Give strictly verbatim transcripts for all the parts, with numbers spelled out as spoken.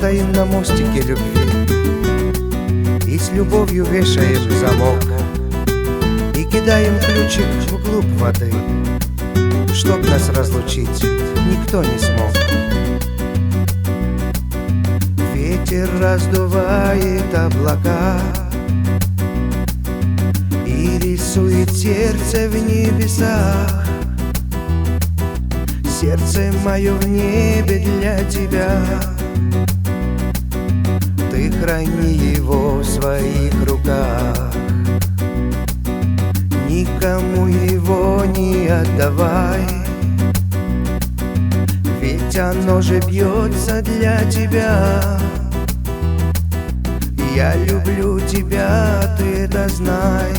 стоим на мостике любви и с любовью вешаем замок и кидаем ключик вглубь воды, чтоб нас разлучить никто не смог. Ветер раздувает облака и рисует сердце в небесах. Сердце мое в небе для тебя, ты храни его в своих руках. Никому его не отдавай, ведь оно же бьется для тебя. Я люблю тебя, ты это знай.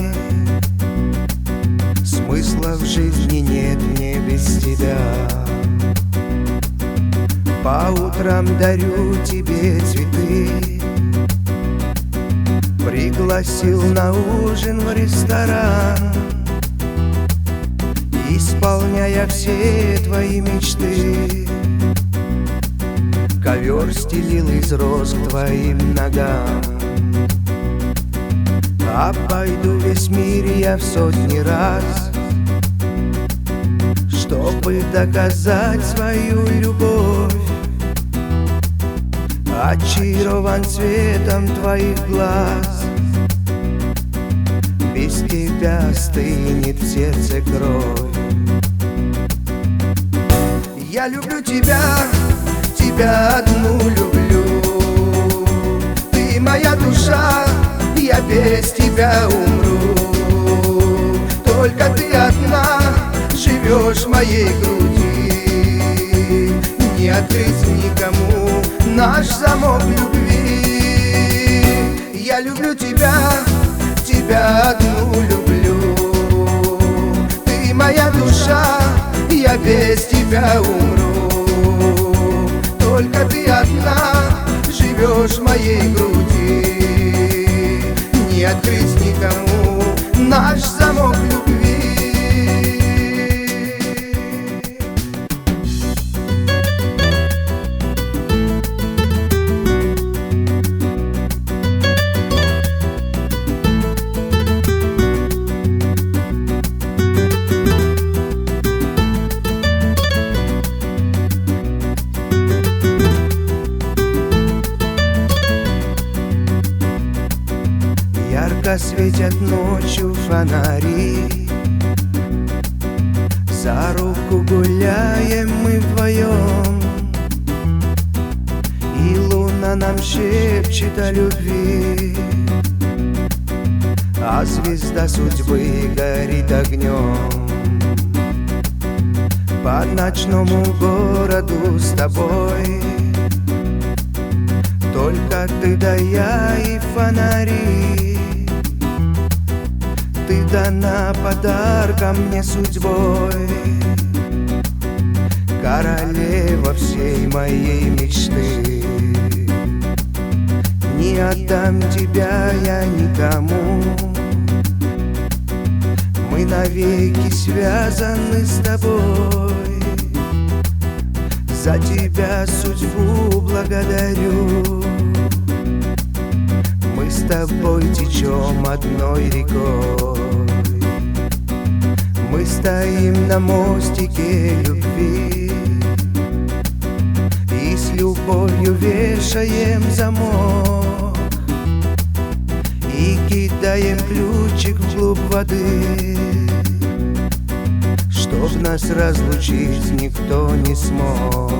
Смысла в жизни нет мне без тебя. По утрам дарю тебе цветы, пригласил на ужин в ресторан, исполняя все твои мечты. Ковер стелил из роз к твоим ногам. Обойду весь мир я в сотни раз, чтобы доказать свою любовь. Очарован цветом твоих глаз, без тебя стынет в сердце кровь. Я люблю тебя, тебя одну люблю. Ты моя душа, я без тебя умру. Только ты одна живешь в моей груди. Не открыть никому наш замок любви. Я люблю тебя, тебя одну люблю. Ты моя душа, я без тебя умру. Только ты одна живешь в моей груди. Не открыть никому наш замок любви. Ярко светят ночью фонари, за руку гуляем мы вдвоем, и луна нам шепчет о любви, а звезда судьбы горит огнем. По ночному городу с тобой только ты да я и фонари. Ты дана подарком мне судьбой, королева всей моей мечты. Не отдам тебя я никому, мы навеки связаны с тобой. За тебя судьбу благодарю, мы с тобой течем одной рекой. Мы стоим на мостике любви и с любовью вешаем замок и кидаем ключик вглубь воды, чтоб нас разлучить никто не смог.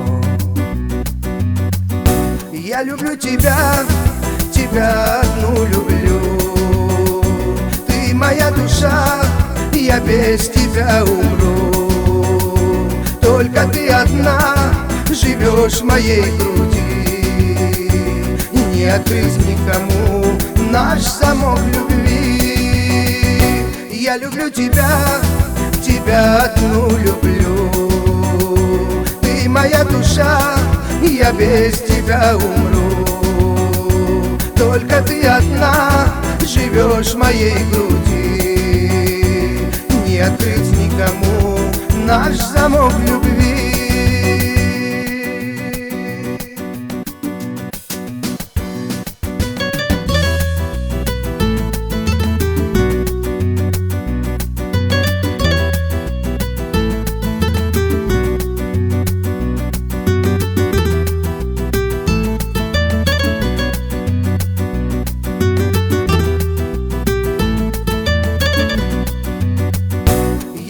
Я люблю тебя, тебя одну люблю. Ты моя душа, я без тебя умру. Только ты одна живешь в моей груди. Не открыть никому наш замок любви. Я люблю тебя, тебя одну люблю. Ты моя душа, я без тебя умру. Только ты одна живешь в моей груди. Не открыть никому наш замок любви.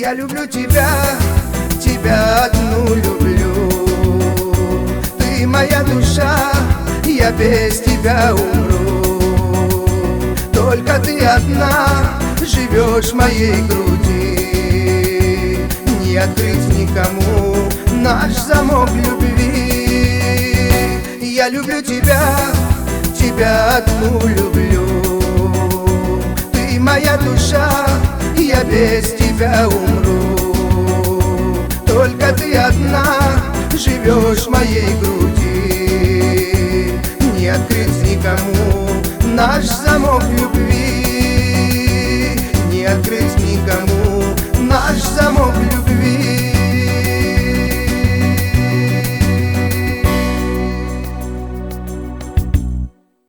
Я люблю тебя, тебя одну люблю. Ты моя душа, я без тебя умру. Только ты одна живешь в моей груди. Не открыть никому наш замок любви. Я люблю тебя, тебя одну люблю. Ты моя душа, я без тебя умру. Только ты одна живешь в моей груди. Не открыть никому наш замок любви. Не открыть